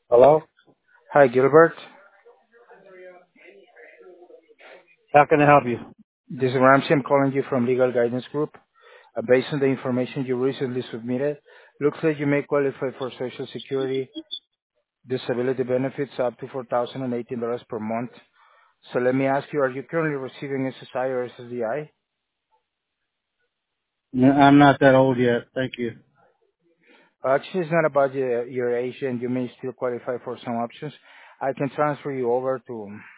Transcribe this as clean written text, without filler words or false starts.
Hello? Hi, Gilbert. How can I help you? This is Ramsey. I'm calling you from Legal Guidance Group. Based on the information you recently submitted, looks like you may qualify for Social Security disability benefits up to $4,018 per month. So let me ask you, are you currently receiving SSI or SSDI? I'm not that old yet. Thank you. Actually, it's not about your age, and you may still qualify for some options. I can transfer you over to